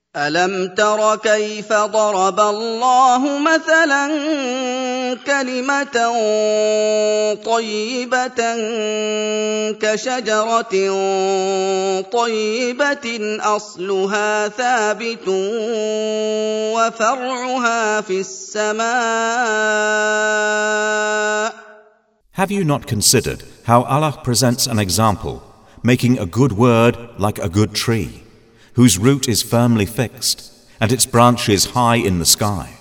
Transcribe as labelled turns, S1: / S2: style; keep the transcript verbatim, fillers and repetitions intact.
S1: أَلَمْ تَرَ كَيْفَ ضَرَبَ اللَّهُ مَثَلًا كَلِمَةً طَيِّبَةً كَشَجَرَةٍ طَيِّبَةٍ أَصْلُهَا ثَابِتٌ وَفَرْعُهَا فِي السَّمَاءِ.
S2: Have you not considered how Allah presents an example, making a good word like a good tree, whose root is firmly fixed, and its branches high in the sky?